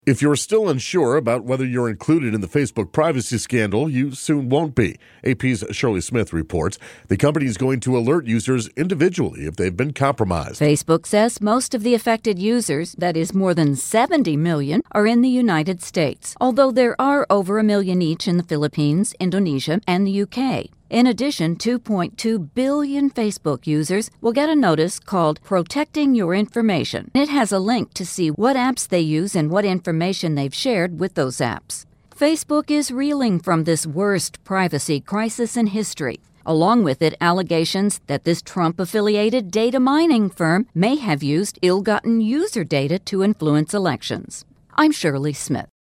If you're still unsure about whether you're included in the Facebook privacy scandal, you soon won't be. AP's Shirley Smith reports the company is going to alert users individually if they've been compromised. Facebook says most of the affected users, that is more than 70 million, are in the United States, although there are over 1 million each in the Philippines, Indonesia, and the UK. In addition, 2.2 billion Facebook users will get a notice called Protecting Your Information. It has a link to see what apps they use and what information they've shared with those apps. Facebook is reeling from this worst privacy crisis in history. Along with it, allegations that this Trump-affiliated data mining firm may have used ill-gotten user data to influence elections. I'm Shirley Smith.